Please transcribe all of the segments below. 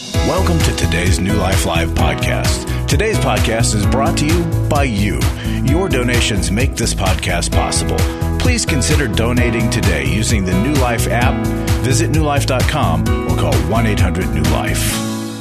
Welcome to today's New Life Live podcast. Today's podcast is brought to you by you. Your donations make this podcast possible. Please consider donating today using the New Life app. Visit newlife.com or call 1-800-NEW-LIFE.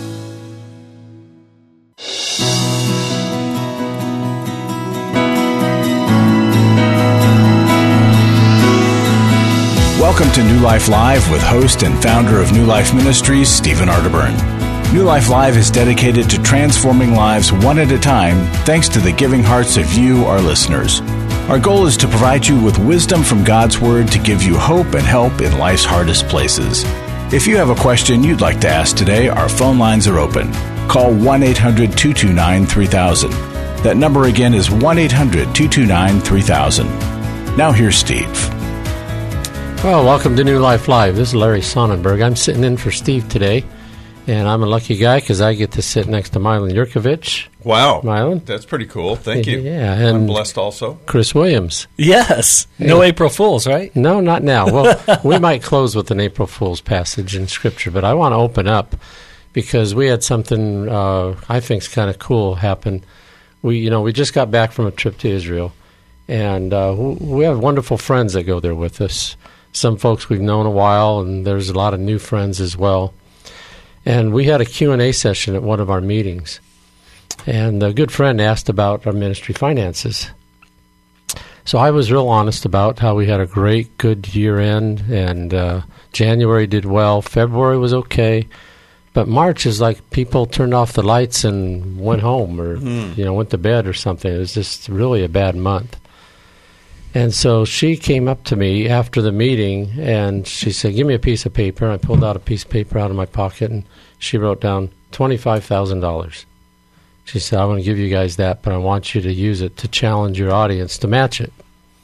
Welcome to New Life Live with host and founder of New Life Ministries, Stephen Arterburn. New Life Live is dedicated to transforming lives one at a time thanks to the giving hearts of you, our listeners. Our goal is to provide you with wisdom from God's Word to give you hope and help in life's hardest places. If you have a question you'd like to ask today, our phone lines are open. Call 1-800-229-3000. That number again is 1-800-229-3000. Now here's Steve. Well, welcome to New Life Live. This is Larry Sonnenberg. I'm sitting in for Steve today, and I'm a lucky guy because I get to sit next to Milan Yurkovich. Wow. Milan. That's pretty cool. Thank you. Yeah. And I'm blessed also. Chris Williams. Yes. No April Fools, right? No, not now. Well, we might close with an April Fool's passage in Scripture, but I want to open up because we had something I think is kind of cool happen. We just got back from a trip to Israel, and we have wonderful friends that go there with us. Some folks we've known a while, and there's a lot of new friends as well. And we had a Q&A session at one of our meetings. And a good friend asked about our ministry finances. So I was real honest about how we had a great, good year-end, and January did well. February was okay. But March is like people turned off the lights and went home or went to bed or something. It was just really a bad month. And so she came up to me after the meeting, and she said, give me a piece of paper. I pulled out a piece of paper out of my pocket, and she wrote down $25,000. She said, I want to give you guys that, but I want you to use it to challenge your audience to match it.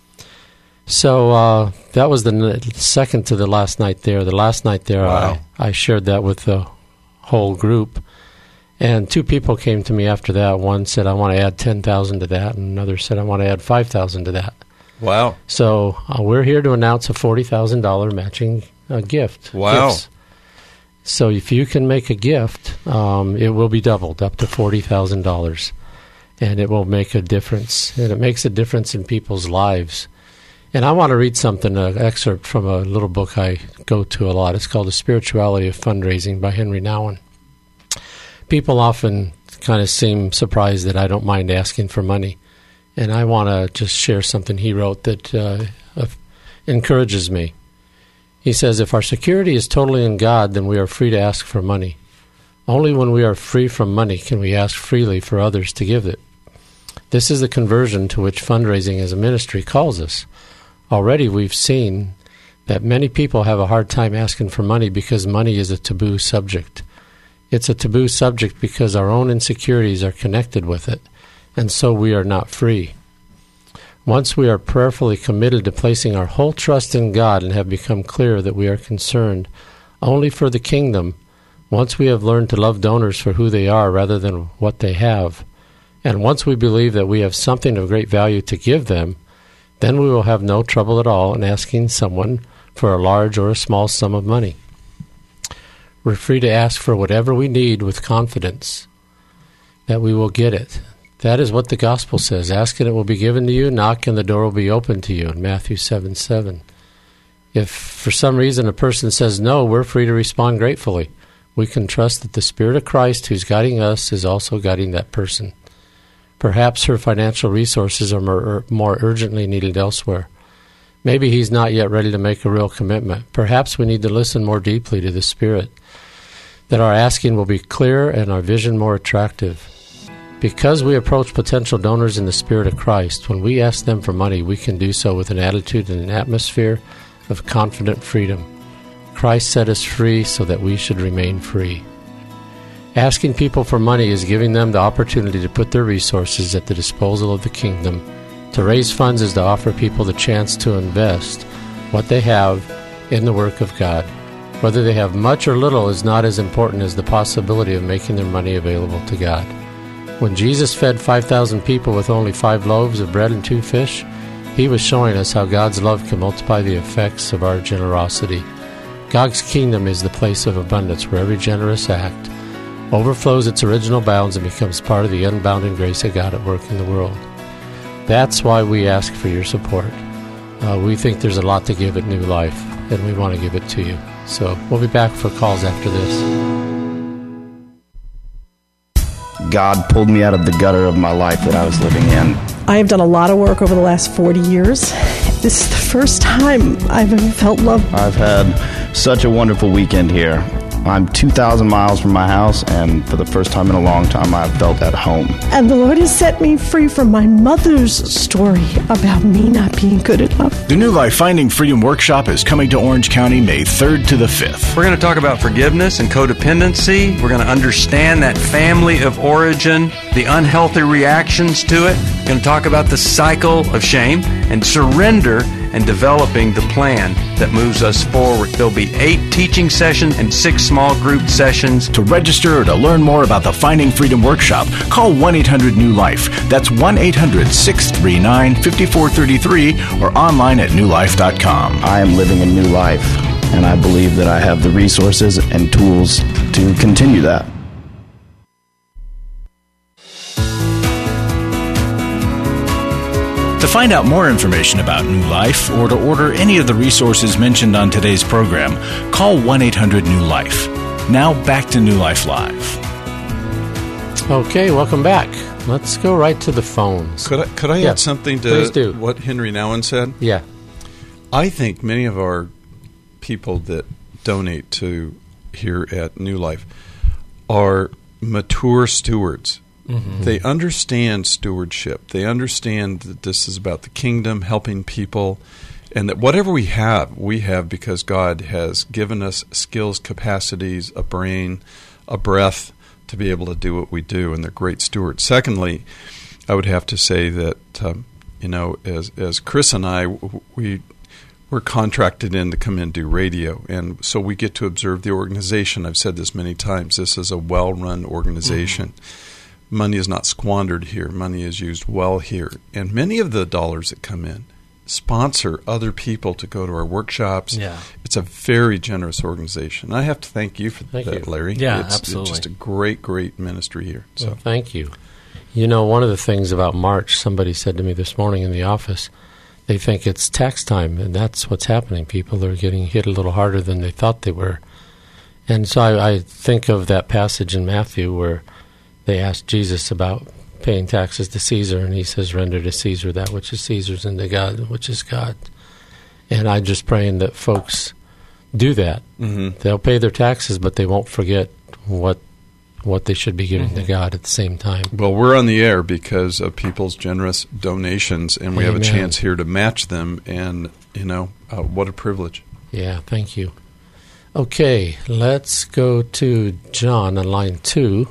So that was the second to the last night there. The last night there, wow. I shared that with the whole group. And two people came to me after that. One said, I want to add $10,000 to that, and another said, I want to add $5,000 to that. Wow. So we're here to announce a $40,000 matching gift. Wow. Gifts. So if you can make a gift, it will be doubled up to $40,000. And it will make a difference. And it makes a difference in people's lives. And I want to read something, an excerpt from a little book I go to a lot. It's called The Spirituality of Fundraising by Henry Nouwen. People often kind of seem surprised that I don't mind asking for money. And I want to just share something he wrote that encourages me. He says, if our security is totally in God, then we are free to ask for money. Only when we are free from money can we ask freely for others to give it. This is the conversion to which fundraising as a ministry calls us. Already we've seen that many people have a hard time asking for money because money is a taboo subject. It's a taboo subject because our own insecurities are connected with it. And so we are not free. Once we are prayerfully committed to placing our whole trust in God and have become clear that we are concerned only for the kingdom, once we have learned to love donors for who they are rather than what they have, and once we believe that we have something of great value to give them, then we will have no trouble at all in asking someone for a large or a small sum of money. We're free to ask for whatever we need with confidence that we will get it. That is what the gospel says. Ask and it will be given to you. Knock and the door will be opened to you in Matthew 7:7. If for some reason a person says no, we're free to respond gratefully. We can trust that the Spirit of Christ who's guiding us is also guiding that person. Perhaps her financial resources are more urgently needed elsewhere. Maybe he's not yet ready to make a real commitment. Perhaps we need to listen more deeply to the Spirit, that our asking will be clearer and our vision more attractive. Because we approach potential donors in the Spirit of Christ, when we ask them for money, we can do so with an attitude and an atmosphere of confident freedom. Christ set us free so that we should remain free. Asking people for money is giving them the opportunity to put their resources at the disposal of the kingdom. To raise funds is to offer people the chance to invest what they have in the work of God. Whether they have much or little is not as important as the possibility of making their money available to God. When Jesus fed 5,000 people with only 5 loaves of bread and 2 fish, he was showing us how God's love can multiply the effects of our generosity. God's kingdom is the place of abundance where every generous act overflows its original bounds and becomes part of the unbounded grace of God at work in the world. That's why we ask for your support. We think there's a lot to give at New Life, and we want to give it to you. So we'll be back for calls after this. God pulled me out of the gutter of my life that I was living in. I have done a lot of work over the last 40 years. This is the first time I've ever felt love. I've had such a wonderful weekend here. I'm 2,000 miles from my house, and for the first time in a long time, I've felt at home. And the Lord has set me free from my mother's story about me not being good enough. The New Life Finding Freedom Workshop is coming to Orange County May 3rd to the 5th. We're going to talk about forgiveness and codependency. We're going to understand that family of origin, the unhealthy reactions to it. We're going to talk about the cycle of shame and surrender and developing the plan that moves us forward. There'll be 8 teaching sessions and 6 small group sessions. To register or to learn more about the Finding Freedom Workshop, call 1-800-NEW-LIFE. That's 1-800-639-5433 or online at newlife.com. I am living a new life, and I believe that I have the resources and tools to continue that. To find out more information about New Life or to order any of the resources mentioned on today's program, call 1-800-NEW-LIFE. Now back to New Life Live. Okay, welcome back. Let's go right to the phones. Could I add something to what Henry Nouwen said? Yeah. I think many of our people that donate to here at New Life are mature stewards. Mm-hmm. They understand stewardship. They understand that this is about the kingdom, helping people, and that whatever we have because God has given us skills, capacities, a brain, a breath to be able to do what we do, and they're great stewards. Secondly, I would have to say that, as Chris and I, we're contracted in to come in and do radio, and so we get to observe the organization. I've said this many times. This is a well-run organization. Mm-hmm. Money is not squandered here. Money is used well here. And many of the dollars that come in sponsor other people to go to our workshops. Yeah. It's a very generous organization. I have to thank you for that, Larry. Yeah, absolutely. It's just a great, great ministry here. So well, thank you. You know, one of the things about March, somebody said to me this morning in the office, they think it's tax time, and that's what's happening. People are getting hit a little harder than they thought they were. And so I think of that passage in Matthew where they asked Jesus about paying taxes to Caesar, and he says, render to Caesar that which is Caesar's and to God which is God. And I'm just praying that folks do that. Mm-hmm. They'll pay their taxes, but they won't forget what they should be giving to God at the same time. Well, we're on the air because of people's generous donations, and we have a chance here to match them, and, what a privilege. Yeah, thank you. Okay, let's go to John on line 2.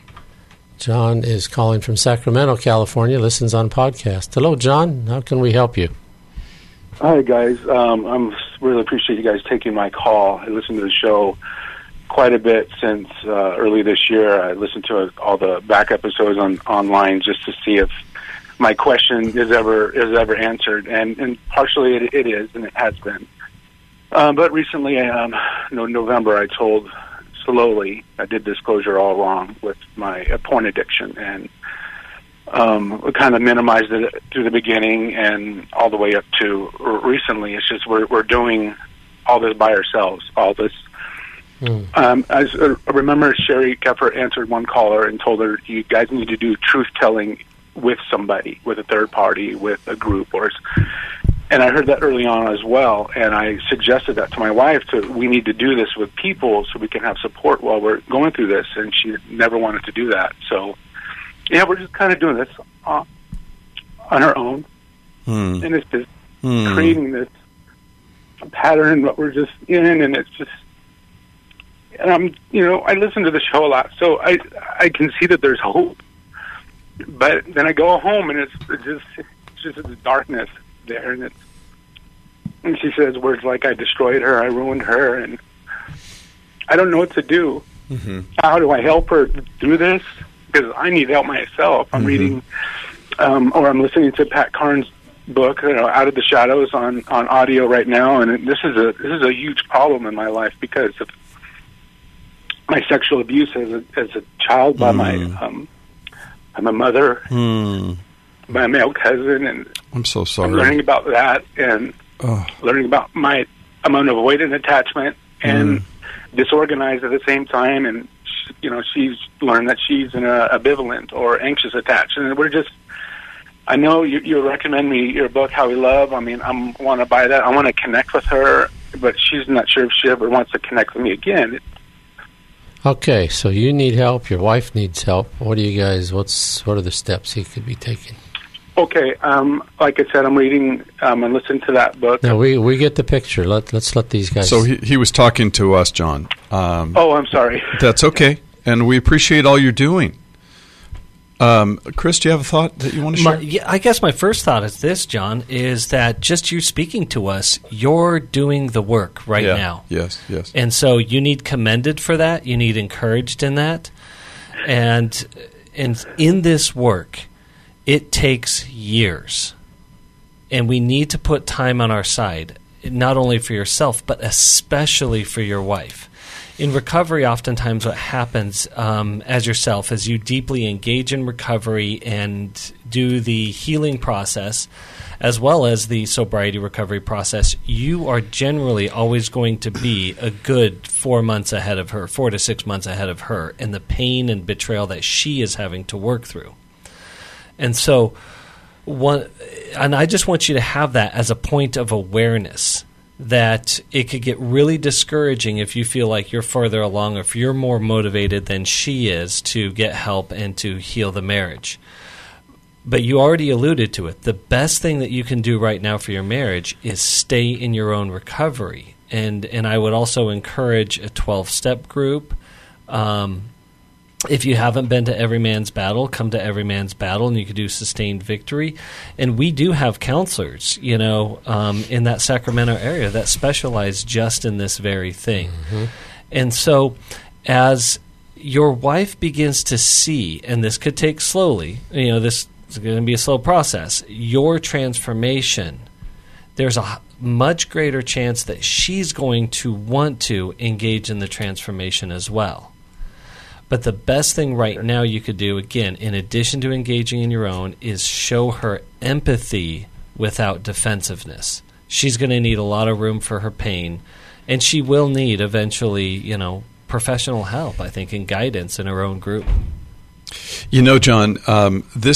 John is calling from Sacramento, California, listens on podcast. Hello, John. How can we help you? Hi, guys. I really appreciate you guys taking my call. I listened to the show quite a bit since early this year. I listened to all the back episodes online just to see if my question is ever answered, and partially it is, and it has been. But recently, November, I told slowly, I did disclosure all wrong with my porn addiction, and we kind of minimized it through the beginning and all the way up to recently. It's just we're doing all this by ourselves, all this. I remember Sherry Keffer answered one caller and told her, you guys need to do truth-telling with somebody, with a third party, with a group, and I heard that early on as well, and I suggested that to my wife, we need to do this with people so we can have support while we're going through this, and she never wanted to do that. So, yeah, we're just kind of doing this on our own, and it's just creating this pattern that we're just in, and it's just, and I listen to the show a lot, so I can see that there's hope, but then I go home, and it's just the darkness there, and she says words like, I destroyed her, I ruined her, and I don't know what to do. Mm-hmm. How do I help her through this? Because I need help myself. I'm reading, or I'm listening to Pat Carnes' book, Out of the Shadows, on audio right now, and this is a huge problem in my life because my sexual abuse as a child by my mother, my male cousin, and I'm so sorry. I'm learning about that and learning about my amount of avoidant attachment and disorganized at the same time. And she's learned that she's an ambivalent or anxious attachment. And we're just, I know you recommend me your book, How We Love. I mean, I want to buy that. I want to connect with her, but she's not sure if she ever wants to connect with me again. Okay, so you need help. Your wife needs help. What do you guys? What are the steps he could be taking? Okay, like I said, I'm reading and listening to that book. No, we get the picture. Let's let these guys. So he was talking to us, John. I'm sorry. That's okay, and we appreciate all you're doing. Chris, do you have a thought that you want to share? I guess my first thought is this, John, is that just you speaking to us, you're doing the work right now. Yes. And so you need commended for that. You need encouraged in that. And in this work, it takes years. And we need to put time on our side, not only for yourself, but especially for your wife. In recovery, oftentimes what happens as yourself, as you deeply engage in recovery and do the healing process, as well as the sobriety recovery process, you are generally always going to be a good 4 months ahead of her, 4 to 6 months ahead of her, in the pain and betrayal that she is having to work through. And so, and I just want you to have that as a point of awareness, that it could get really discouraging if you feel like you're further along or if you're more motivated than she is to get help and to heal the marriage. But you already alluded to it. The best thing that you can do right now for your marriage is stay in your own recovery. And I would also encourage a 12-step group. If you haven't been to Every Man's Battle, come to Every Man's Battle, and you can do Sustained Victory. And we do have counselors, in that Sacramento area that specialize just in this very thing. Mm-hmm. And so as your wife begins to see, and this could take slowly, this is going to be a slow process, your transformation, there's a much greater chance that she's going to want to engage in the transformation as well. But the best thing right now you could do, again, in addition to engaging in your own, is show her empathy without defensiveness. She's going to need a lot of room for her pain, and she will need eventually, professional help, I think, and guidance in her own group. John, I'm going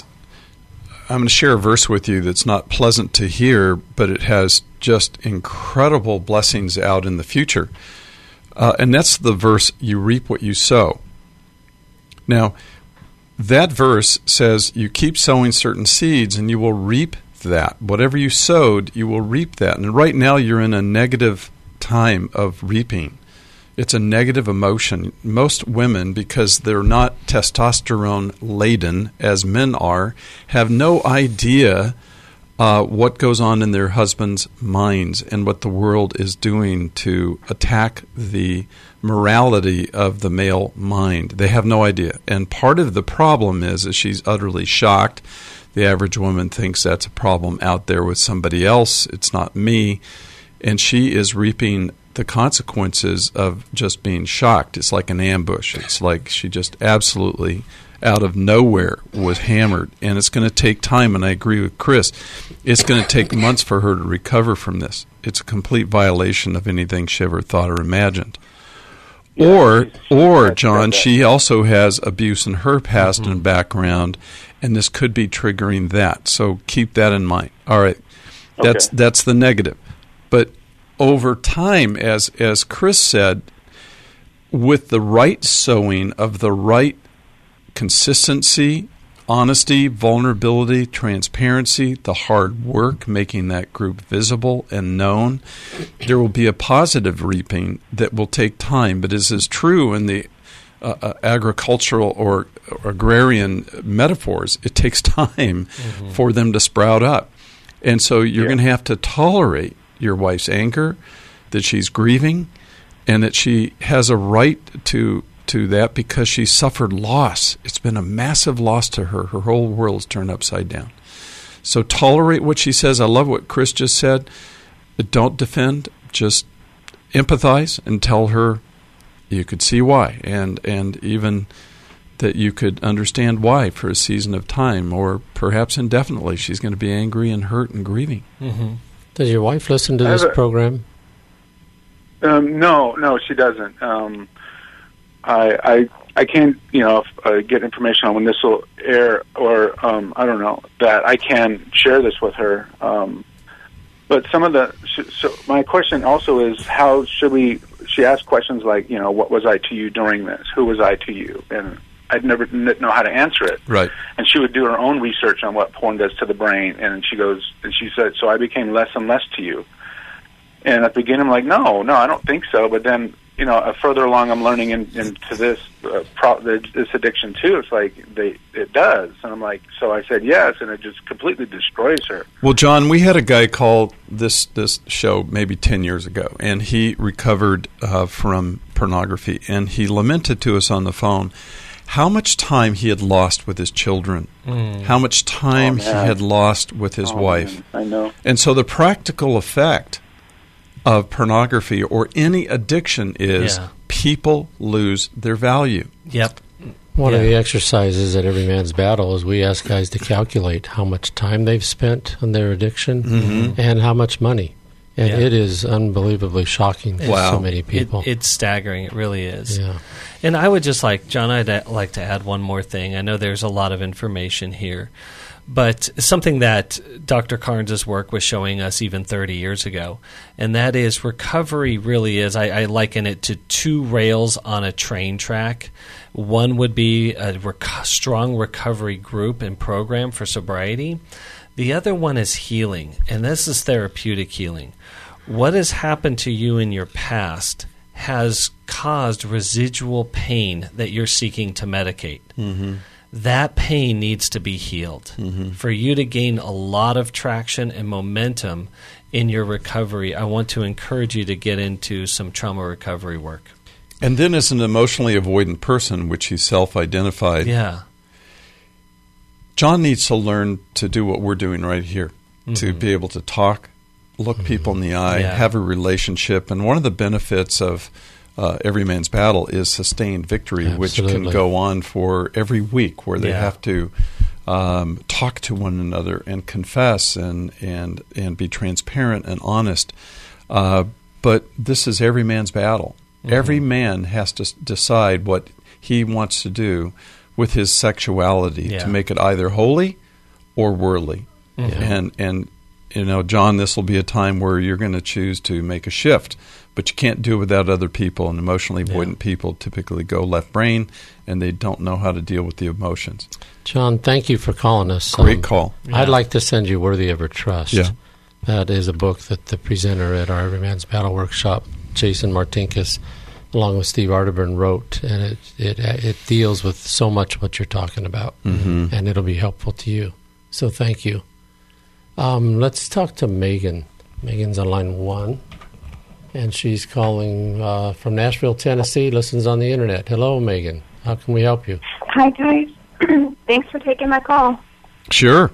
to share a verse with you that's not pleasant to hear, but it has just incredible blessings out in the future. And that's the verse, you reap what you sow. Now, that verse says you keep sowing certain seeds and you will reap that. Whatever you sowed, you will reap that. And right now you're in a negative time of reaping. It's a negative emotion. Most women, because they're not testosterone-laden as men are, have no idea what goes on in their husbands' minds and what the world is doing to attack the morality of the male mind. They have no idea. And part of the problem is she's utterly shocked. The average woman thinks that's a problem out there with somebody else. It's not me. And she is reaping the consequences of just being shocked. It's like an ambush. It's like she just absolutely out of nowhere was hammered, and it's going to take time, and I agree with Chris. It's going to take months for her to recover from this. It's a complete violation of anything she ever thought or imagined. Or John, she also has abuse in her past and background, and this could be triggering that. So keep that in mind. All right, that's the negative. But over time, as Chris said, with the right sowing of the right consistency, honesty, vulnerability, transparency, the hard work, making that group visible and known, there will be a positive reaping that will take time. But as is true in the agricultural or agrarian metaphors, it takes time for them to sprout up. And so you're going to have to tolerate your wife's anger, that she's grieving, and that she has a right to that because she suffered loss. It's been a massive loss to her. Her whole world's turned upside down. So tolerate what she says. I love what Chris just said. Don't defend. Just empathize and tell her you could see why, and even that you could understand why for a season of time, or perhaps indefinitely. She's going to be angry and hurt and grieving. Mm-hmm. Does your wife listen to this program? No, she doesn't. I can't, get information on when this will air, or I don't know, that I can share this with her. But some of so my question also is, how should we? She asked questions like, what was I to you during this? Who was I to you? And I'd never know how to answer it. Right. And she would do her own research on what porn does to the brain, and she said, so I became less and less to you. And at the beginning, I'm like, no, I don't think so. But then, further along, I'm learning into this this addiction too. It's like it does, and I'm like, so I said yes, and it just completely destroys her. Well, John, we had a guy call this show maybe 10 years ago, and he recovered from pornography, and he lamented to us on the phone how much time he had lost with his children, how much time he had lost with his wife. Man, I know. And so the practical effect of pornography or any addiction is people lose their value. Yep. One of the exercises at Every Man's Battle is we ask guys to calculate how much time they've spent on their addiction and how much money. And it is unbelievably shocking for so many people. It's staggering. It really is. Yeah. And I would just John, I'd like to add one more thing. I know there's a lot of information here, but something that Dr. Carnes' work was showing us even 30 years ago, and that is recovery really is, I liken it to two rails on a train track. One would be a strong recovery group and program for sobriety. The other one is healing, and this is therapeutic healing. What has happened to you in your past has caused residual pain that you're seeking to medicate. Mm-hmm. That pain needs to be healed. Mm-hmm. For you to gain a lot of traction and momentum in your recovery, I want to encourage you to get into some trauma recovery work. And then as an emotionally avoidant person, which he self-identified, John needs to learn to do what we're doing right here, to be able to talk, look people in the eye, have a relationship. And one of the benefits of Every Man's Battle is sustained victory, which can go on for every week, where they have to talk to one another and confess and be transparent and honest. But this is every man's battle. Mm-hmm. Every man has to decide what he wants to do with his sexuality to make it either holy or worldly. Mm-hmm. And John, this will be a time where you're going to choose to make a shift, but you can't do it without other people, and emotionally avoidant people typically go left brain, and they don't know how to deal with the emotions. John, thank you for calling us. Great call. I'd like to send you Worthy of Her Trust. Yeah. That is a book that the presenter at our Every Man's Battle workshop, Jason Martinkus, along with Steve Arterburn, wrote, and it deals with so much what you're talking about, and it'll be helpful to you. So thank you. Let's talk to Megan. Megan's on line 1, and she's calling from Nashville, Tennessee, listens on the internet. Hello, Megan. How can we help you? Hi, guys. Thanks for taking my call. Sure.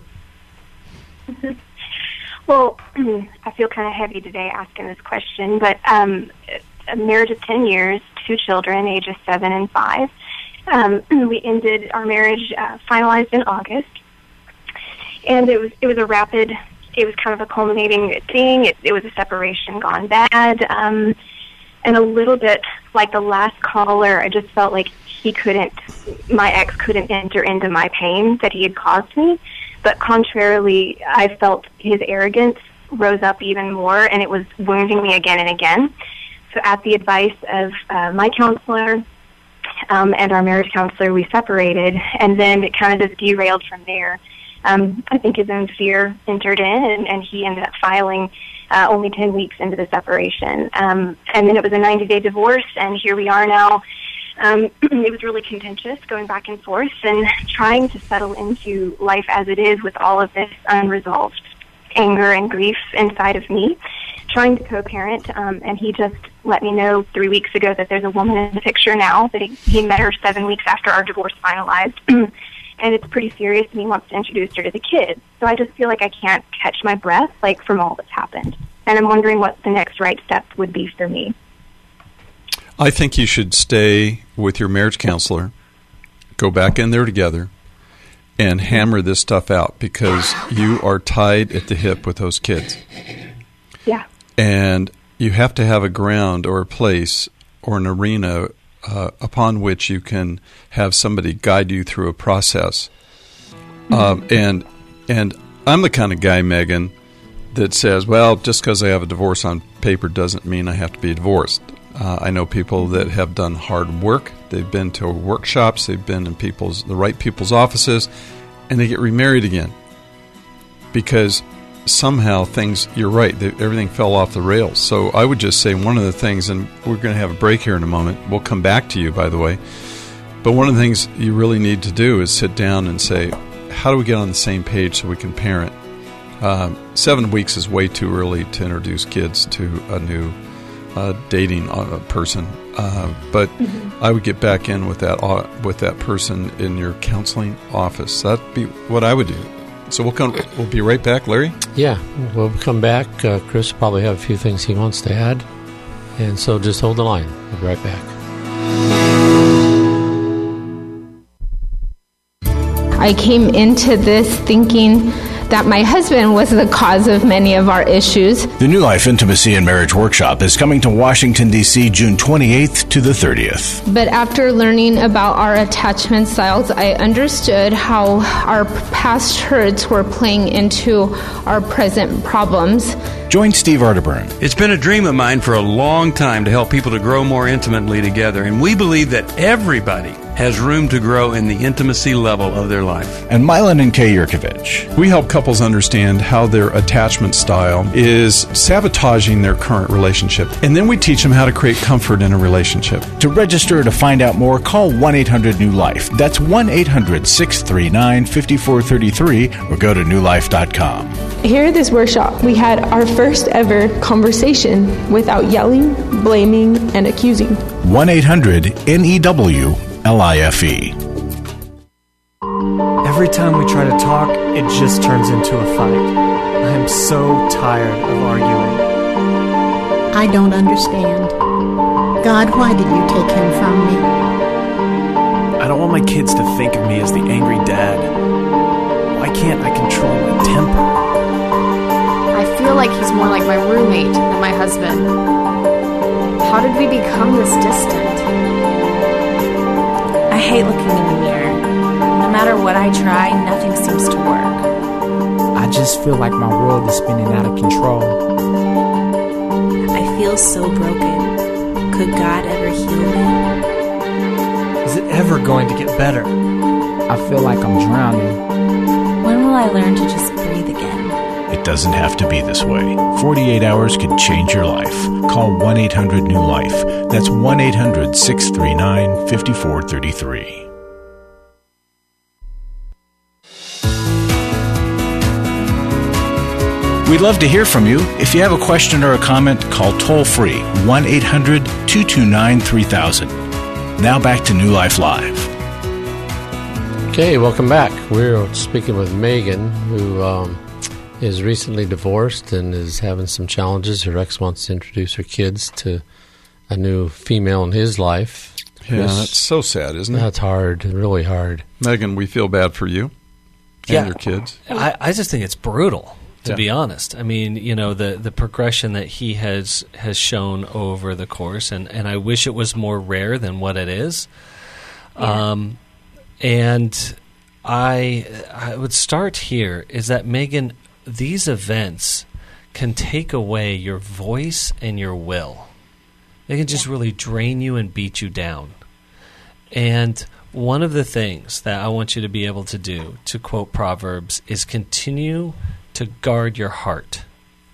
Well, I feel kind of heavy today asking this question, but a marriage of 10 years, 2 children, ages 7 and 5. We ended our marriage, finalized in August, and it was a rapid. It was kind of a culminating thing. It was a separation gone bad, and a little bit like the last caller. I just felt like my ex couldn't enter into my pain that he had caused me. But contrarily, I felt his arrogance rose up even more, and it was wounding me again and again. So at the advice of my counselor and our marriage counselor, we separated, and then it kind of just derailed from there. I think his own fear entered in, and he ended up filing only 10 weeks into the separation. And then it was a 90-day divorce, and here we are now. It was really contentious, going back and forth, and trying to settle into life as it is with all of this unresolved anger and grief inside of me, trying to co-parent, and he just let me know 3 weeks ago that there's a woman in the picture now, that he met her 7 weeks after our divorce finalized, and it's pretty serious, and he wants to introduce her to the kids. So I just feel like I can't catch my breath, from all that's happened. And I'm wondering what the next right step would be for me. I think you should stay with your marriage counselor, go back in there together, and hammer this stuff out, because you are tied at the hip with those kids. Yeah. And you have to have a ground or a place or an arena upon which you can have somebody guide you through a process. And I'm the kind of guy, Megan, that says, well, just because I have a divorce on paper doesn't mean I have to be divorced. I know people that have done hard work. They've been to workshops. They've been in the right people's offices, and they get remarried again because somehow you're right, everything fell off the rails. So I would just say one of the things, and we're going to have a break here in a moment. We'll come back to you, by the way. But one of the things you really need to do is sit down and say, how do we get on the same page so we can parent? 7 weeks is way too early to introduce kids to a new dating person. But I would get back in with that person in your counseling office. That'd be what I would do. So we'll be right back, Larry? Yeah, we'll come back. Chris will probably have a few things he wants to add. And so just hold the line. We'll be right back. I came into this thinking that my husband was the cause of many of our issues. The New Life Intimacy and Marriage Workshop is coming to Washington, D.C. June 28th to the 30th. But after learning about our attachment styles, I understood how our past hurts were playing into our present problems. Join Steve Arterburn. It's been a dream of mine for a long time to help people to grow more intimately together, and we believe that everybody has room to grow in the intimacy level of their life. And Milan and Kay Yurkovich. We help couples understand how their attachment style is sabotaging their current relationship, and then we teach them how to create comfort in a relationship. To register or to find out more, call 1-800-NEW-LIFE. That's 1-800-639-5433, or go to newlife.com. Here at this workshop, we had our first ever conversation without yelling, blaming, and accusing. 1-800-NEW-LIFE. Every time we try to talk, it just turns into a fight. I am so tired of arguing. I don't understand. God, why did you take him from me? I don't want my kids to think of me as the angry dad. Why can't I control my temper? I feel like he's more like my roommate than my husband. How did we become this distant? I hate looking in the mirror. No matter what I try, nothing seems to work. I just feel like my world is spinning out of control. I feel so broken. Could God ever heal me? Is it ever going to get better? I feel like I'm drowning. When will I learn to just breathe again? It doesn't have to be this way. 48 hours can change your life. Call 1-800-NEW-LIFE. That's 1-800-639-5433. We'd love to hear from you. If you have a question or a comment, call toll-free 1-800-229-3000. Now back to New Life Live. Okay, welcome back. We're speaking with Megan, who is recently divorced and is having some challenges. Her ex wants to introduce her kids to a new female in his life. Yeah, that's so sad, isn't it? That's hard, really hard. Megan, we feel bad for you and your kids. I just think it's brutal, to be honest. I mean, you know, the progression that he has shown over the course, and I wish it was more rare than what it is. Yeah. And I would start here, is that, Megan, these events can take away your voice and your will. They can just really drain you and beat you down. And one of the things that I want you to be able to do, to quote Proverbs, is continue to guard your heart.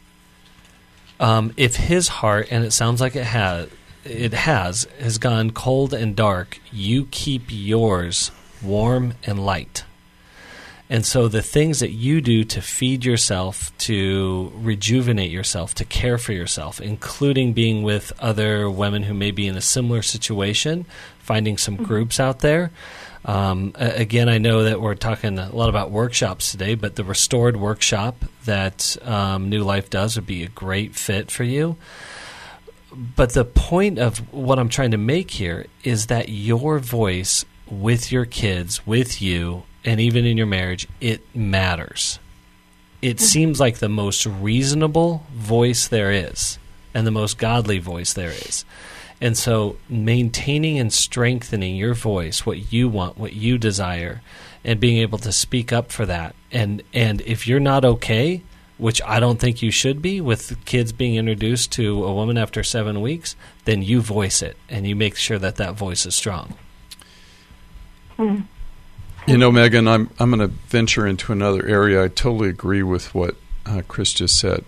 If his heart, and it sounds like it has gone cold and dark, you keep yours warm and light. And so the things that you do to feed yourself, to rejuvenate yourself, to care for yourself, including being with other women who may be in a similar situation, finding some groups out there. Again, I know that we're talking a lot about workshops today, but the Restored Workshop that New Life does would be a great fit for you. But the point of what I'm trying to make here is that your voice with your kids, with you, and even in your marriage, it matters. It seems like the most reasonable voice there is and the most godly voice there is. And so maintaining and strengthening your voice, what you want, what you desire, and being able to speak up for that. And if you're not okay, which I don't think you should be, with kids being introduced to a woman after 7 weeks, then you voice it and you make sure that that voice is strong. You know, Megan, I'm going to venture into another area. I totally agree with what Chris just said.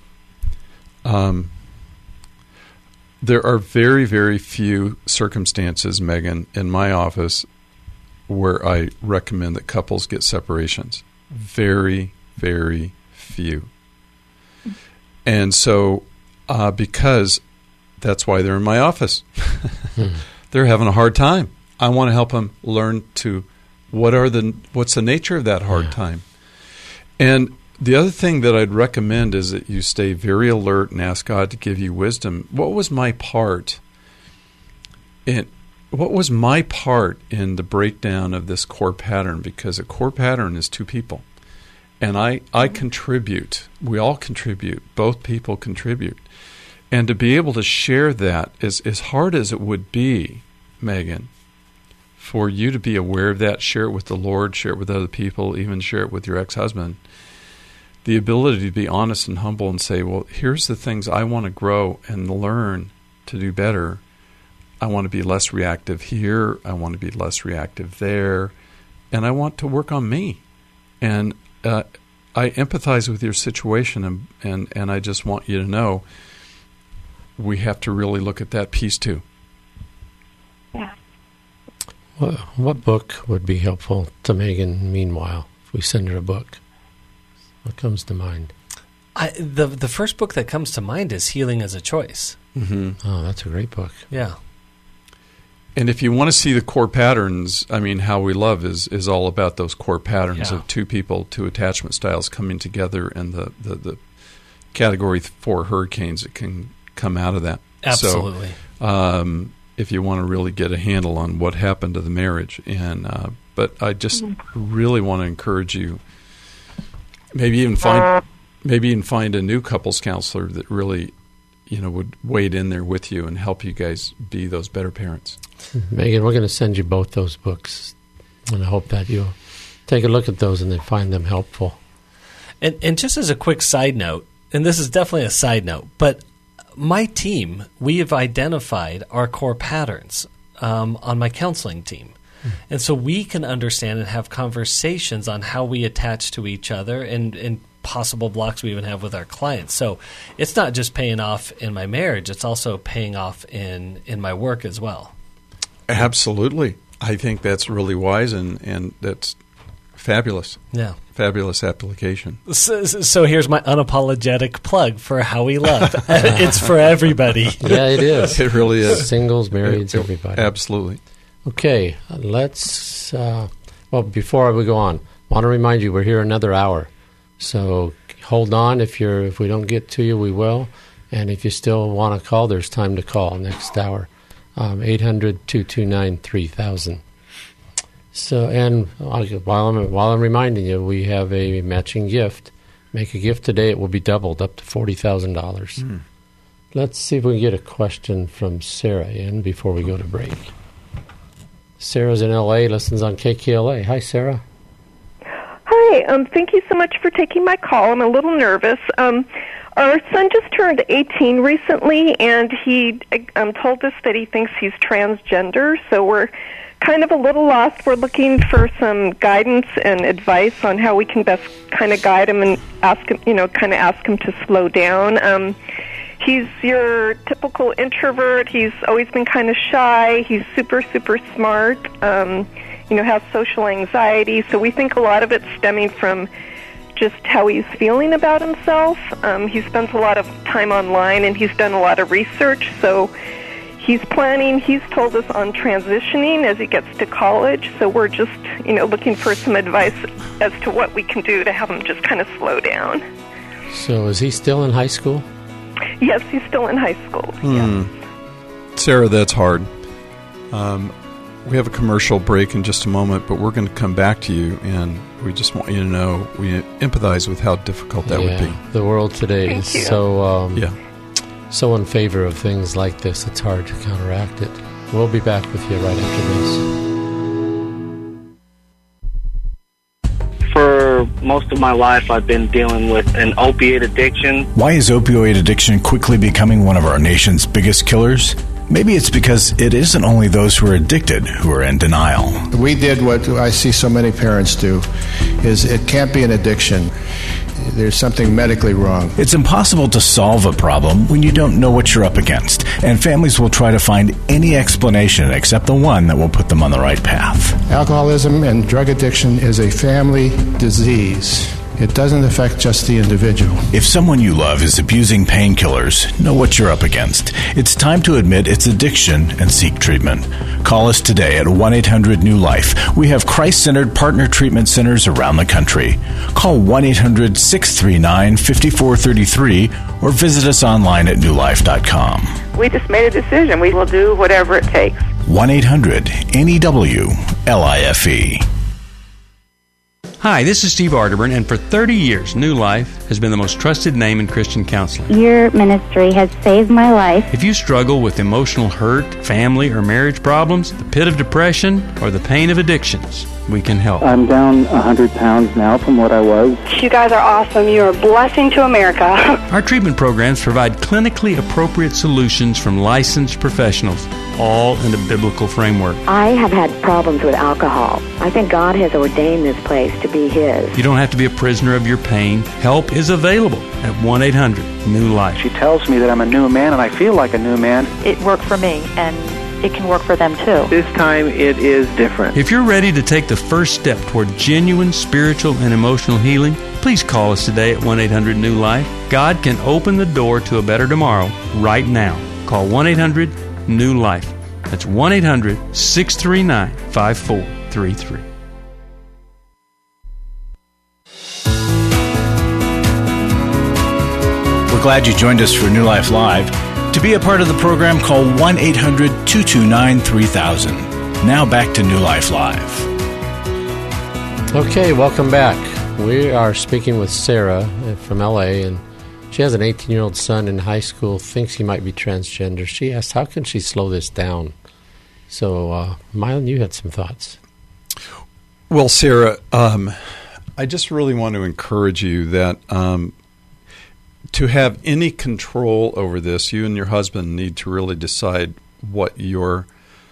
There are very, very few circumstances, Megan, in my office where I recommend that couples get separations. Very, very few. And so, because that's why they're in my office. They're having a hard time. I want to help them learn to what's the nature of that hard time. And the other thing that I'd recommend is that you stay very alert and ask God to give you wisdom. What was my part in the breakdown of this core pattern? Because a core pattern is two people. And I contribute. We all contribute. Both people contribute. And to be able to share that, as hard as it would be, Megan, for you to be aware of that, share it with the Lord, share it with other people, even share it with your ex-husband, the ability to be honest and humble and say, well, here's the things I want to grow and learn to do better. I want to be less reactive here. I want to be less reactive there. And I want to work on me. And I empathize with your situation, and I just want you to know we have to really look at that piece too. Yeah. What book would be helpful to Megan, meanwhile, if we send her a book? What comes to mind? The first book that comes to mind is Healing as a Choice. Mm-hmm. Oh, that's a great book. Yeah. And if you want to see the core patterns, I mean, How We Love is all about those core patterns of two people, two attachment styles coming together, and the category 4 hurricanes that can come out of that. Absolutely. So, if you want to really get a handle on what happened to the marriage. But I just really want to encourage you, maybe even find a new couples counselor that really, would wade in there with you and help you guys be those better parents. Megan, we're going to send you both those books, and I hope that you'll take a look at those and then find them helpful. And just as a quick side note, and this is definitely a side note, but my team, we have identified our core patterns on my counseling team. And so we can understand and have conversations on how we attach to each other and possible blocks we even have with our clients. So it's not just paying off in my marriage, it's also paying off in my work as well. Absolutely. I think that's really wise, and that's fabulous. Yeah. Fabulous application. So here's my unapologetic plug for How We Love. It's for everybody. Yeah, it is. It really is. Singles, marrieds, everybody. Absolutely. Okay, let's, before we go on, I want to remind you we're here another hour. So hold on. If we don't get to you, we will. And if you still want to call, there's time to call next hour. 800-229-3000. So, and while I'm reminding you, we have a matching gift. Make a gift today; it will be doubled up to $40,000. Let's see if we can get a question from Sarah in before we go to break. Sarah's in L.A., listens on KKLA. Hi, Sarah. Hi. Thank you so much for taking my call. I'm a little nervous. Our son just turned 18 recently, and he told us that he thinks he's transgender, so we're kind of a little lost. We're looking for some guidance and advice on how we can best kind of guide him and ask him, ask him to slow down. He's your typical introvert. He's always been kind of shy. He's super, super smart, has social anxiety. So we think a lot of it's stemming from just how he's feeling about himself. He spends a lot of time online, and he's done a lot of research. So he's told us on transitioning as he gets to college. So we're just, looking for some advice as to what we can do to have him just kind of slow down. So is he still in high school? Yes, he's still in high school. Yeah. Sarah, that's hard. We have a commercial break in just a moment, but we're going to come back to you, and we just want you to know we empathize with how difficult that would be. The world today is so in favor of things like this, it's hard to counteract it. We'll be back with you right after this. For most of my life, I've been dealing with an opiate addiction. Why is opioid addiction quickly becoming one of our nation's biggest killers? Maybe it's because it isn't only those who are addicted who are in denial. We did what I see so many parents do, is it can't be an addiction. There's something medically wrong. It's impossible to solve a problem when you don't know what you're up against, and families will try to find any explanation except the one that will put them on the right path. Alcoholism and drug addiction is a family disease. It doesn't affect just the individual. If someone you love is abusing painkillers, know what you're up against. It's time to admit it's addiction and seek treatment. Call us today at 1-800-NEW-LIFE. We have Christ-centered partner treatment centers around the country. Call 1-800-639-5433 or visit us online at newlife.com. We just made a decision. We will do whatever it takes. 1-800-NEW-LIFE. Hi, this is Steve Arterburn, and for 30 years, New Life has been the most trusted name in Christian counseling. Your ministry has saved my life. If you struggle with emotional hurt, family or marriage problems, the pit of depression, or the pain of addictions, we can help. I'm down 100 pounds now from what I was. You guys are awesome. You're a blessing to America. Our treatment programs provide clinically appropriate solutions from licensed professionals, all in a biblical framework. I have had problems with alcohol. I think God has ordained this place to be His. You don't have to be a prisoner of your pain. Help is available at 1-800-NEW-LIFE. She tells me that I'm a new man, and I feel like a new man. It worked for me, and it can work for them too. This time it is different. If you're ready to take the first step toward genuine spiritual and emotional healing, please call us today at 1-800-NEW-LIFE. God can open the door to a better tomorrow right now. Call 1-800-NEW-LIFE. That's 1-800-639-5433. We're glad you joined us for New Life Live. To be a part of the program, call 1-800-229-3000. Now back to New Life Live. Okay, welcome back. We are speaking with Sarah from L.A., and she has an 18-year-old son in high school, thinks he might be transgender. She asked, how can she slow this down? So, Mylon, you had some thoughts. Well, Sarah, I just really want to encourage you that to have any control over this, you and your husband need to really decide where you're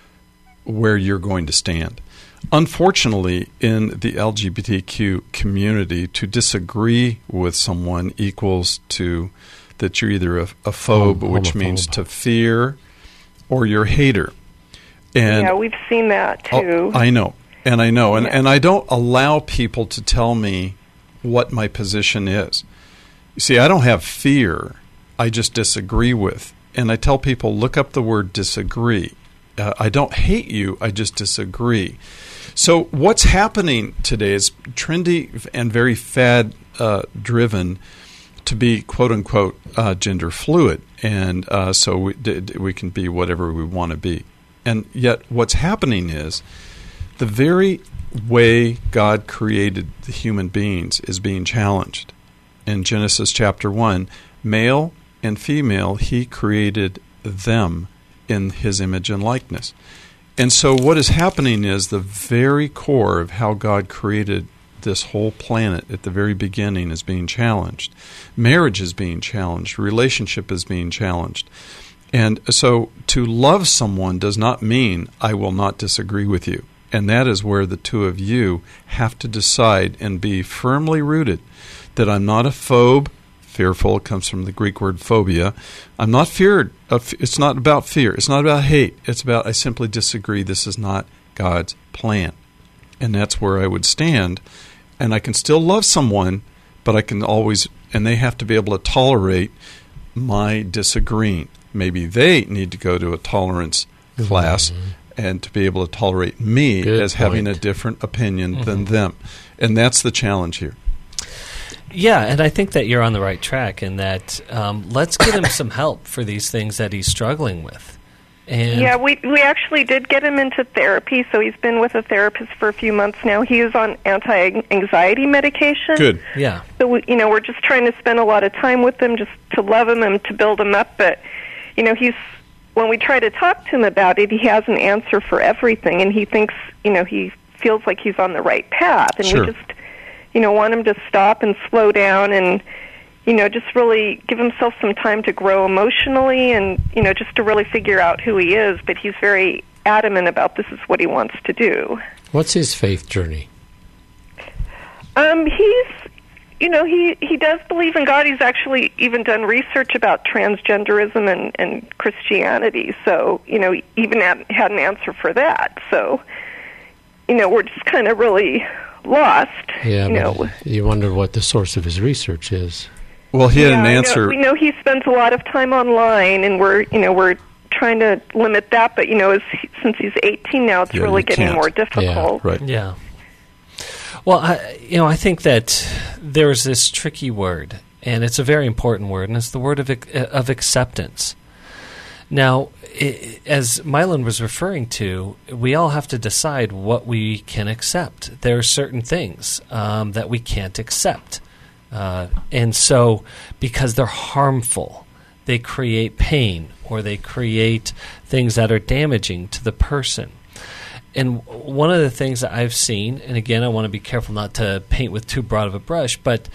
going to stand. Unfortunately, in the LGBTQ community, to disagree with someone equals to that you're either a phobe, which means to fear, or you're a hater. And yeah, we've seen that too. I know. And I don't allow people to tell me what my position is. You see, I don't have fear. I just disagree with. And I tell people, look up the word disagree. I don't hate you. I just disagree. So what's happening today is trendy and very fad-driven to be, quote-unquote, gender fluid. And so we can be whatever we want to be. And yet what's happening is the very way God created the human beings is being challenged. In Genesis chapter 1, male and female, He created them in His image and likeness. And so what is happening is the very core of how God created this whole planet at the very beginning is being challenged. Marriage is being challenged. Relationship is being challenged. And so to love someone does not mean I will not disagree with you. And that is where the two of you have to decide and be firmly rooted that I'm not a phobe. Fearful comes from the Greek word phobia. I'm not feared. It's not about fear. It's not about hate. It's about I simply disagree. This is not God's plan. And that's where I would stand. And I can still love someone, but I can always, and they have to be able to tolerate my disagreeing. Maybe they need to go to a tolerance class and to be able to tolerate me as having a different opinion than them. And that's the challenge here. Yeah, and I think that you're on the right track in that let's get him some help for these things that he's struggling with. And yeah, we actually did get him into therapy, so he's been with a therapist for a few months now. He is on anti-anxiety medication. Good. Yeah. So we're just trying to spend a lot of time with him, just to love him and to build him up. But when we try to talk to him about it, he has an answer for everything, and he thinks he feels like he's on the right path, and Sure. we just want him to stop and slow down and just really give himself some time to grow emotionally and, just to really figure out who he is. But he's very adamant about this is what he wants to do. What's his faith journey? He does believe in God. He's actually even done research about transgenderism and Christianity. So, even had an answer for that. So, we're just kind of really lost. Yeah, but you wonder what the source of his research is. Well, he had an answer. We know he spends a lot of time online, and we're trying to limit that. But since he's 18 now, it's really getting more difficult. Yeah, right. Yeah. Well, I think that there's this tricky word, and it's a very important word, and it's the word of acceptance. Now, as Mylon was referring to, we all have to decide what we can accept. There are certain things that we can't accept. And so, because they're harmful, they create pain, or they create things that are damaging to the person. And one of the things that I've seen, and again, I want to be careful not to paint with too broad of a brush, but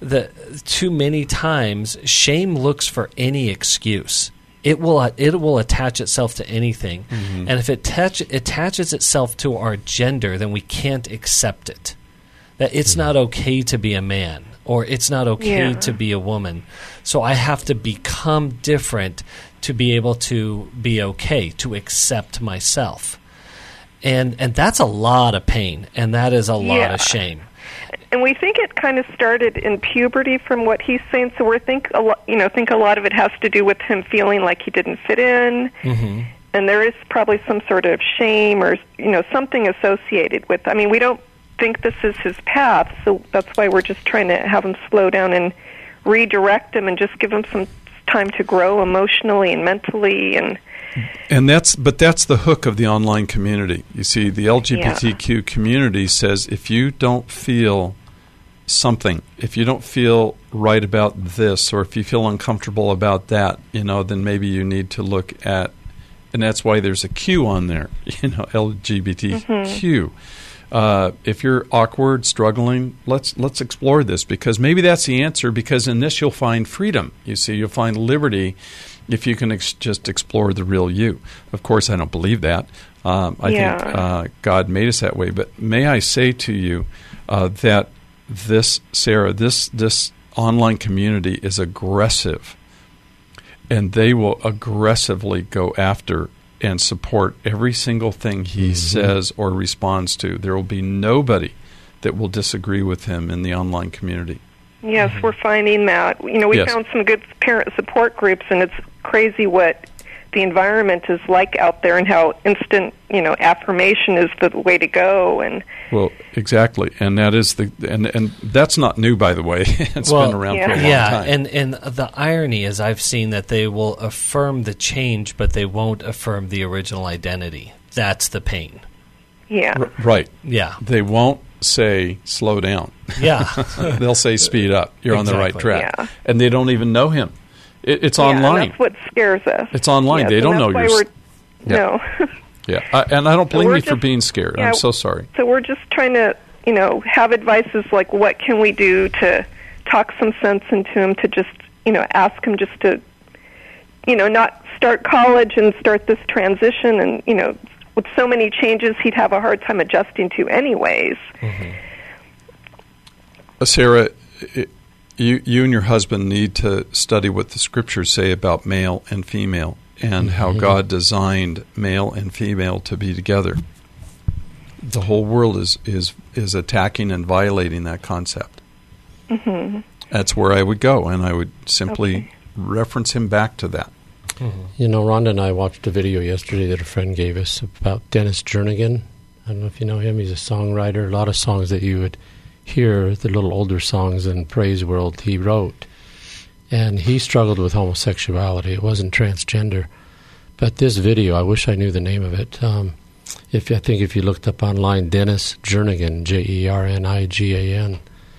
too many times, shame looks for any excuse. It will attach itself to anything. Mm-hmm. And if it attaches itself to our gender, then we can't accept it. That it's not okay to be a man, or it's not okay to be a woman. So I have to become different to be able to be okay, to accept myself. And that's a lot of pain, and that is a lot of shame. And we think it kind of started in puberty, from what he's saying. So we think a lot of it has to do with him feeling like he didn't fit in, and there is probably some sort of shame or something associated with. I mean, we don't think this is his path, so that's why we're just trying to have him slow down and redirect him, and just give him some time to grow emotionally and mentally. And that's the hook of the online community. You see, the LGBTQ community says if you don't feel something, if you don't feel right about this, or if you feel uncomfortable about that, then maybe you need to look at, and that's why there's a Q on there, LGBTQ. If you're awkward, struggling, let's explore this, because maybe that's the answer, because in this you'll find freedom. You see, you'll find liberty if you can just explore the real you. Of course, I don't believe that. I think God made us that way. But may I say to you that this, Sarah, this online community is aggressive, and they will aggressively go after and support every single thing he says or responds to. There will be nobody that will disagree with him in the online community. Yes, we're finding that. We found some good parent support groups, and it's crazy what the environment is like out there, and how instant, affirmation is the way to go. And well, exactly, and that is and that's not new, by the way. It's been around for a long time. And the irony is, I've seen that they will affirm the change, but they won't affirm the original identity. That's the pain. Yeah. Right. Yeah. They won't say slow down. Yeah. They'll say speed up. You're on the right track. Yeah. And they don't even know him. It's online. That's what scares us. It's online. Yes, they don't know you're... No. Yeah. And I don't blame you for being scared. I'm so sorry. So we're just trying to, have advices like, what can we do to talk some sense into him, to just, ask him just to, not start college and start this transition, and, with so many changes he'd have a hard time adjusting to anyways. Sarah, you and your husband need to study what the scriptures say about male and female, and how God designed male and female to be together. The whole world is attacking and violating that concept. That's where I would go, and I would simply reference him back to that. Rhonda and I watched a video yesterday that a friend gave us about Dennis Jernigan. I don't know if you know him. He's a songwriter. A lot of songs that you would hear, the little older songs in Praise World, he wrote. And he struggled with homosexuality. It wasn't transgender. But this video, I wish I knew the name of it. If you looked up online, Dennis Jernigan, Jernigan,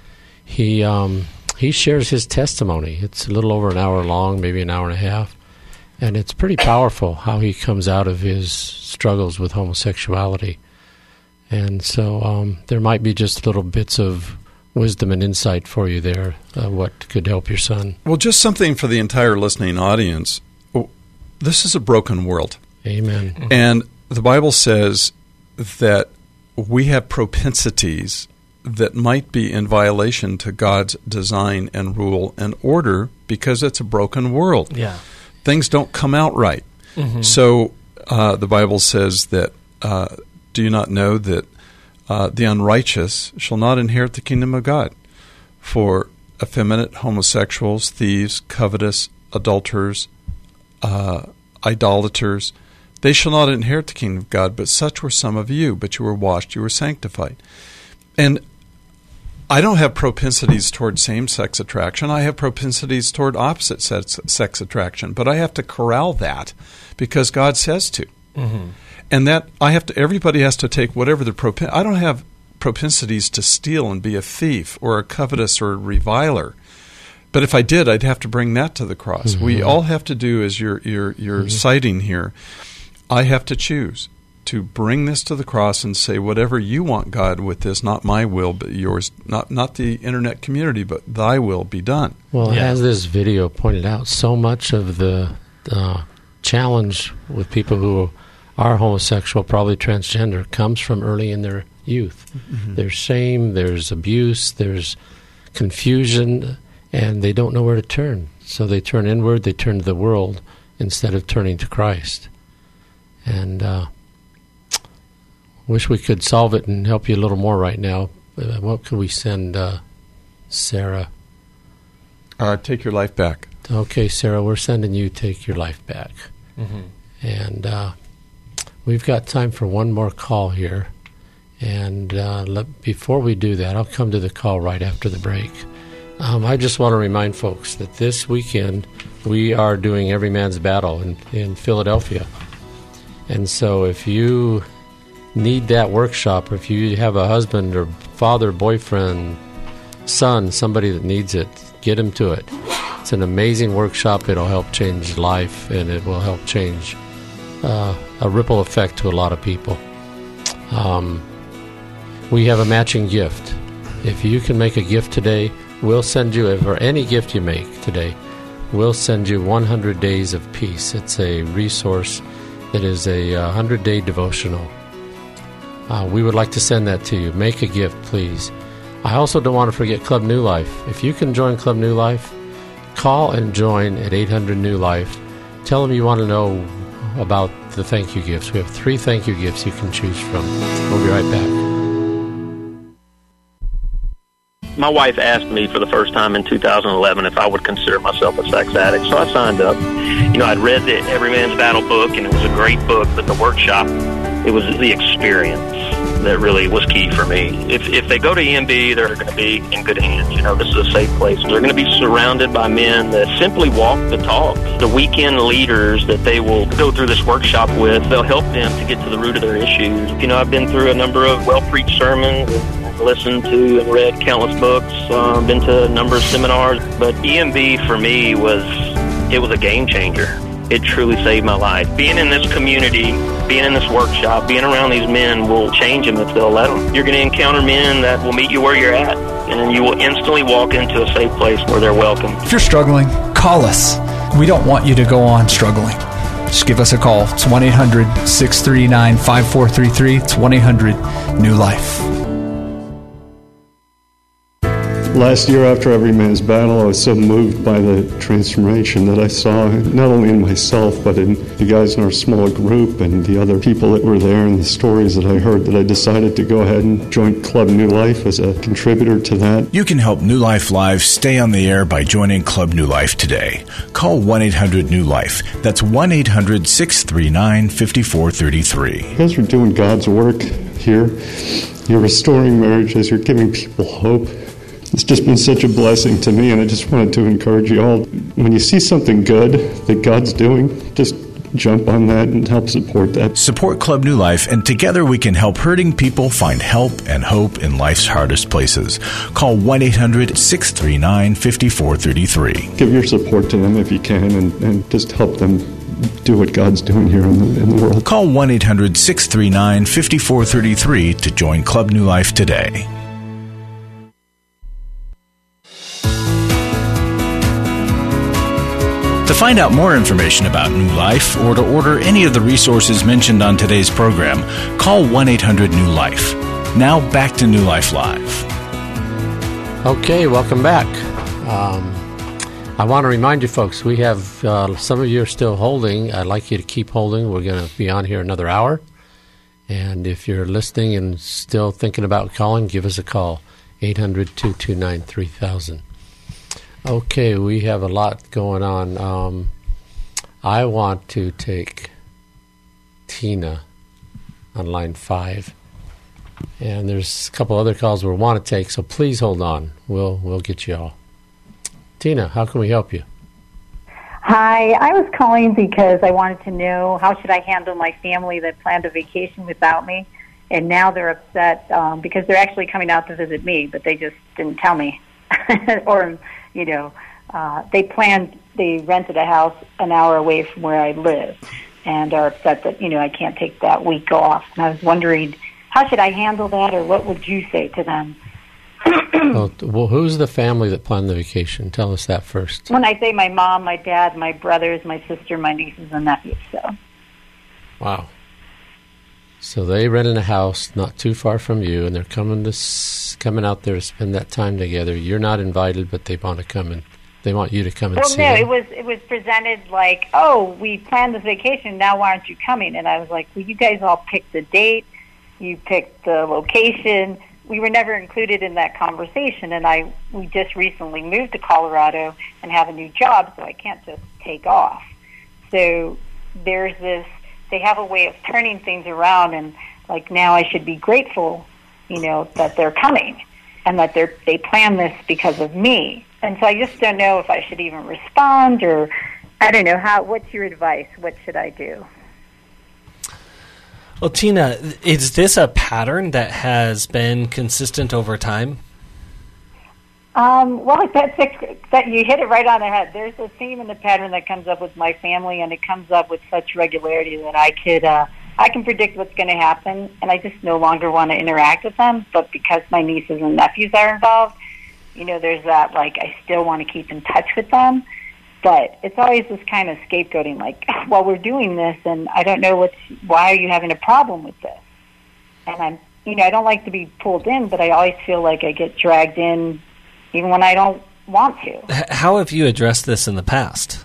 he shares his testimony. It's a little over an hour long, maybe an hour and a half, and it's pretty powerful how he comes out of his struggles with homosexuality. And so there might be just little bits of wisdom and insight for you there, what could help your son. Well, just something for the entire listening audience. This is a broken world. Amen. And the Bible says that we have propensities that might be in violation to God's design and rule and order because it's a broken world. Yeah. Things don't come out right. Mm-hmm. So the Bible says that, do you not know that the unrighteous shall not inherit the kingdom of God? For effeminate, homosexuals, thieves, covetous, adulterers, idolaters, they shall not inherit the kingdom of God, but such were some of you, but you were washed, you were sanctified. And I don't have propensities toward same-sex attraction. I have propensities toward opposite sex attraction, but I have to corral that because God says to. Mm-hmm. And that everybody has to take whatever the I don't have propensities to steal and be a thief or a covetous or a reviler. But if I did, I'd have to bring that to the cross. Mm-hmm. We all have to do, as you're mm-hmm. citing here, I have to choose to bring this to the cross and say, whatever you want, God, with this, not my will, but yours, not the internet community, but thy will be done. Well, as this video pointed out, so much of the challenge with people who are homosexual, probably transgender, comes from early in their youth. Mm-hmm. There's shame, there's abuse, there's confusion, and they don't know where to turn. So they turn inward, they turn to the world instead of turning to Christ. And wish we could solve it and help you a little more right now. What could we send Sarah? Take Your Life Back. Okay, Sarah, we're sending you Take Your Life Back. Mm-hmm. And we've got time for one more call here. And before we do that, I'll come to the call right after the break. I just want to remind folks that this weekend we are doing Every Man's Battle in Philadelphia. And so if you need that workshop, or if you have a husband or father, boyfriend, son, somebody that needs it, get him to it. It's an amazing workshop. It'll help change life, and it will help change a ripple effect to a lot of people. We have a matching gift. If you can make a gift today, we'll send you, for any gift you make today, we'll send you 100 Days of Peace. It's a resource that is a 100-day devotional. We would like to send that to you. Make a gift, please. I also don't want to forget Club New Life. If you can join Club New Life, call and join at 800 New Life. Tell them you want to know about the thank you gifts. We have 3 thank you gifts you can choose from. We'll be right back. My wife asked me for the first time in 2011 if I would consider myself a sex addict, so I signed up. I'd read the Every Man's Battle book, and it was a great book, but the workshop, it was the experience that really was key for me. If they go to EMB, they're going to be in good hands. This is a safe place. They're going to be surrounded by men that simply walk the talk. The weekend leaders that they will go through this workshop with, they'll help them to get to the root of their issues. I've been through a number of well-preached sermons, listened to and read countless books, been to a number of seminars, but EMB for me was a game changer. It truly saved my life. Being in this community, being in this workshop, being around these men will change them if they'll let them. You're going to encounter men that will meet you where you're at, and you will instantly walk into a safe place where they're welcome. If you're struggling, call us. We don't want you to go on struggling. Just give us a call. It's 1-800-639-5433. It's 1-800-NEW-LIFE. Last year, after Every Man's Battle, I was so moved by the transformation that I saw, not only in myself, but in the guys in our small group and the other people that were there and the stories that I heard, that I decided to go ahead and join Club New Life as a contributor to that. You can help New Life Live stay on the air by joining Club New Life today. Call 1-800-NEW-LIFE. That's 1-800-639-5433. You guys are doing God's work here. You're restoring marriages. You're giving people hope. It's just been such a blessing to me, and I just wanted to encourage you all. When you see something good that God's doing, just jump on that and help support that. Support Club New Life, and together we can help hurting people find help and hope in life's hardest places. Call 1-800-639-5433. Give your support to them if you can, and just help them do what God's doing here in the world. Call 1-800-639-5433 to join Club New Life today. To find out more information about New Life or to order any of the resources mentioned on today's program, call 1-800-NEW-LIFE. Now back to New Life Live. Okay, welcome back. I want to remind you folks, we have some of you are still holding. I'd like you to keep holding. We're going to be on here another hour. And if you're listening and still thinking about calling, give us a call, 800-229-3000. Okay, we have a lot going on. I want to take Tina on line 5. And there's a couple other calls we want to take, so please hold on. We'll get you all. Tina, how can we help you? Hi, I was calling because I wanted to know how should I handle my family that planned a vacation without me, and now they're upset because they're actually coming out to visit me, but they just didn't tell me. Or, they rented a house an hour away from where I live and are upset that, I can't take that week off. And I was wondering, how should I handle that, or what would you say to them? Well, who's the family that planned the vacation? Tell us that first. When I say my mom, my dad, my brothers, my sister, my nieces and nephews. So. Wow. So they rented a house not too far from you, and they're coming out there to spend that time together. You're not invited, but they want to come and they want you to come and see them. It was presented like, oh, we planned this vacation. Now why aren't you coming? And I was like, well, you guys all picked the date, you picked the location. We were never included in that conversation, and we just recently moved to Colorado and have a new job, so I can't just take off. So there's this. They have a way of turning things around, and like now I should be grateful, that they're coming and that they plan this because of me. And so I just don't know if I should even respond, or I don't know what's your advice? What should I do? Well, Tina, is this a pattern that has been consistent over time? Well, that you hit it right on the head. There's a theme in the pattern that comes up with my family, and it comes up with such regularity that I can predict what's going to happen, and I just no longer want to interact with them. But because my nieces and nephews are involved, there's that, like, I still want to keep in touch with them. But it's always this kind of scapegoating, like, well, we're doing this, and I don't know why are you having a problem with this? And I don't like to be pulled in, but I always feel like I get dragged in even when I don't want to. How have you addressed this in the past?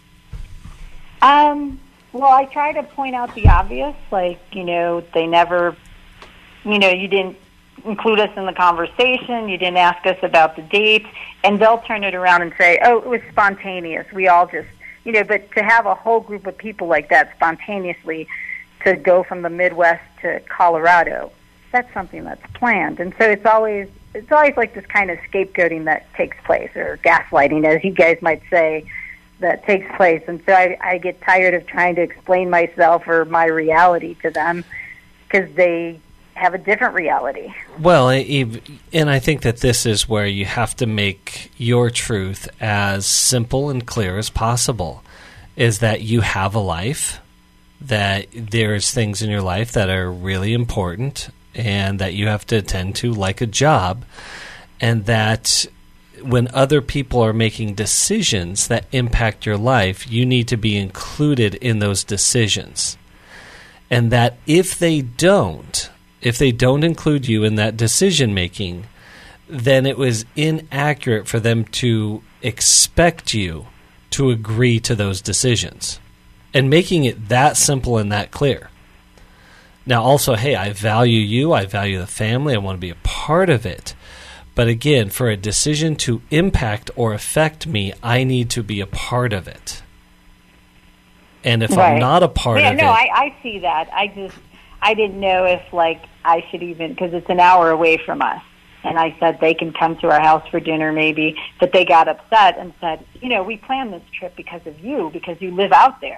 Well, I try to point out the obvious, like, they never, you didn't include us in the conversation, you didn't ask us about the dates, and they'll turn it around and say, oh, it was spontaneous. We all just, but to have a whole group of people like that spontaneously to go from the Midwest to Colorado, that's something that's planned. And so it's always like this kind of scapegoating that takes place, or gaslighting, as you guys might say, that takes place. And so I get tired of trying to explain myself or my reality to them because they have a different reality. Well, and I think that this is where you have to make your truth as simple and clear as possible, is that you have a life, that there's things in your life that are really important and that you have to attend to like a job, and that when other people are making decisions that impact your life, you need to be included in those decisions. And that if they don't include you in that decision making, then it was inaccurate for them to expect you to agree to those decisions. And making it that simple and that clear. Now also, hey, I value you, I value the family, I want to be a part of it. But again, for a decision to impact or affect me, I need to be a part of it. And if I'm not a part of it... I see that. I didn't know if, I should even... Because it's an hour away from us. And I said they can come to our house for dinner maybe. But they got upset and said, we planned this trip because of you, because you live out there.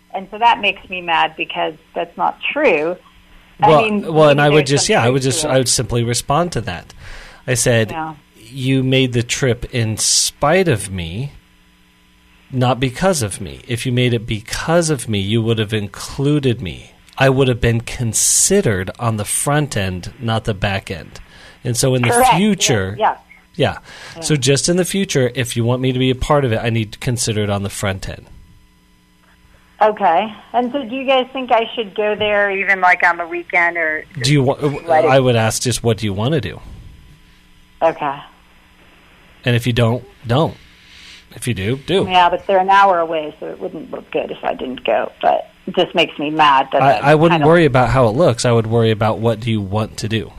And so that makes me mad because that's not true. And I would simply respond to that. I said, you made the trip in spite of me, not because of me. If you made it because of me, you would have included me. I would have been considered on the front end, not the back end. And so in the future, so just in the future, if you want me to be a part of it, I need to consider it on the front end. Okay. And so do you guys think I should go there even like on the weekend or do you I would ask just what do you want to do? Okay. And if you don't. If you do. Yeah, but they're an hour away, so it wouldn't look good if I didn't go. But it just makes me mad that I wouldn't worry about how it looks. I would worry about what do you want to do.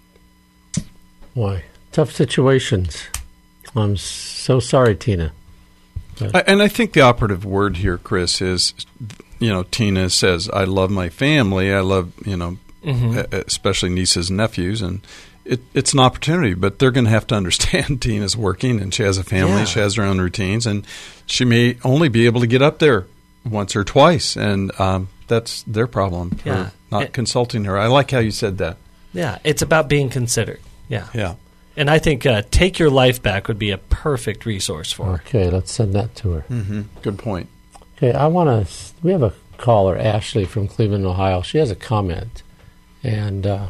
Why? Tough situations. I'm so sorry, Tina. And I think the operative word here, Chris, is, Tina says, I love my family. I love, especially nieces and nephews. And it's an opportunity, but they're going to have to understand Tina's working and she has a family. Yeah. She has her own routines. And she may only be able to get up there once or twice. And that's their problem for not consulting her. I like how you said that. Yeah, it's about being considered. Yeah. Yeah. And I think Take Your Life Back would be a perfect resource for her. Okay, let's send that to her. Mm-hmm. Good point. Okay, we have a caller, Ashley from Cleveland, Ohio. She has a comment, and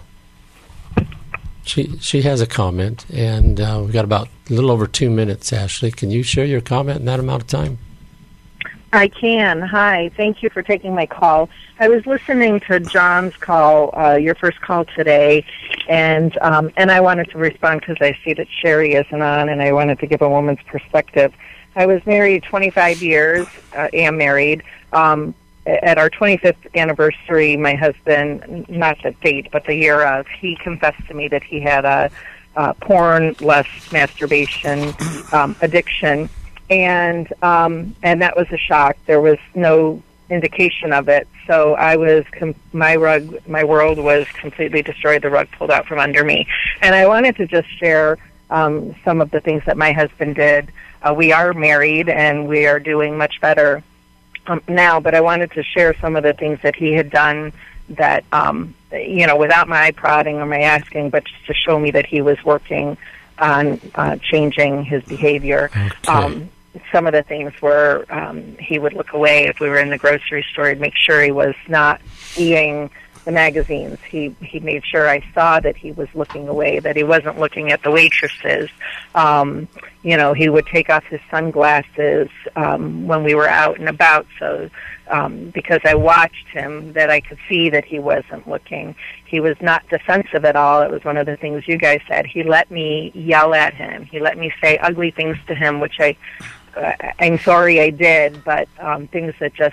she has a comment, and we've got about a little over 2 minutes. Ashley, can you share your comment in that amount of time? I can. Hi. Thank you for taking my call. I was listening to John's call, your first call today, and I wanted to respond because I see that Sherry isn't on, and I wanted to give a woman's perspective. I was married 25 years, am married. At our 25th anniversary, my husband, not the date, but the year of, he confessed to me that he had a porn, lust, masturbation addiction. And that was a shock. There was no indication of it. So I was, my world was completely destroyed. The rug pulled out from under me. And I wanted to just share some of the things that my husband did. We are married and we are doing much better now, but I wanted to share some of the things that he had done that, without my prodding or my asking, but just to show me that he was working on changing his behavior. Okay. Some of the things were he would look away if we were in the grocery store. He'd make sure he was not eating the magazines. He made sure I saw that he was looking away, that he wasn't looking at the waitresses. He would take off his sunglasses when we were out and about, so because I watched him, that I could see that he wasn't looking. He was not defensive at all. It was one of the things you guys said. He let me yell at him. He let me say ugly things to him, which I'm sorry I did, but things that just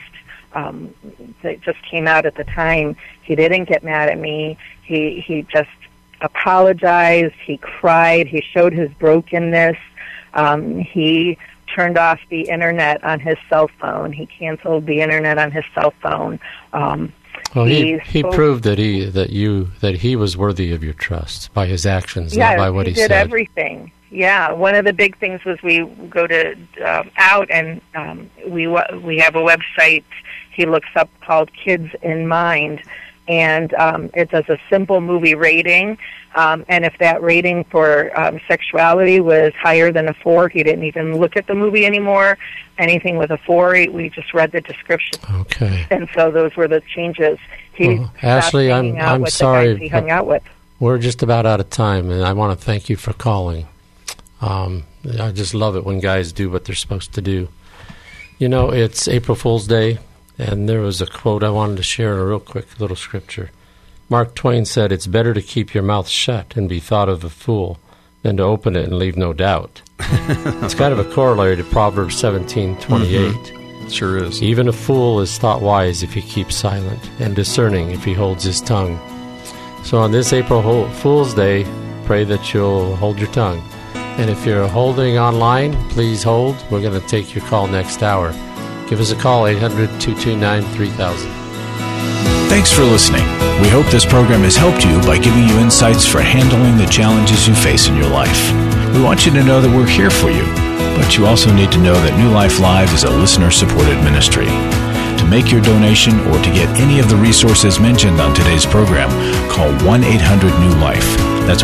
came out at the time. He didn't get mad at me. He just apologized. He cried. He showed his brokenness. He turned off the internet on his cell phone. He canceled the internet on his cell phone. Well, he proved that he was worthy of your trust by his actions, not by what he said. He did everything. Yeah, one of the big things was we go to out and we have a website he looks up called Kids in Mind, and it does a simple movie rating. And if that rating for sexuality was higher than a 4, he didn't even look at the movie anymore. Anything with a 4, we just read the description. Okay. And so those were the changes. Ashley, I'm sorry. He hung out with. We're just about out of time, and I want to thank you for calling. I just love it when guys do what they're supposed to do. It's April Fool's Day, and there was a quote I wanted to share, a real quick little scripture. Mark Twain said, "It's better to keep your mouth shut and be thought of a fool than to open it and leave no doubt." It's kind of a corollary to Proverbs 17:28. Mm-hmm. Sure is. Even a fool is thought wise if he keeps silent, and discerning if he holds his tongue. So on this April Fool's Day, pray that you'll hold your tongue. And if you're holding online, please hold. We're going to take your call next hour. Give us a call, 800-229-3000. Thanks for listening. We hope this program has helped you by giving you insights for handling the challenges you face in your life. We want you to know that we're here for you, but you also need to know that New Life Live is a listener-supported ministry. To To make your donation or to get any of the resources mentioned on today's program, call 1-800-NEW-LIFE. That's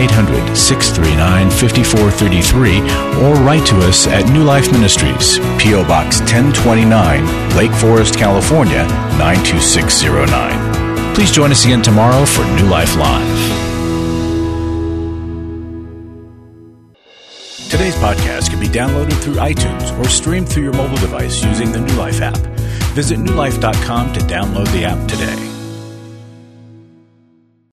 1-800-639-5433, or write to us at New Life Ministries, P.O. Box 1029, Lake Forest, California, 92609. Please join us again tomorrow for New Life Live. Today's podcast can be downloaded through iTunes or streamed through your mobile device using the New Life app. Visit newlife.com to download the app today.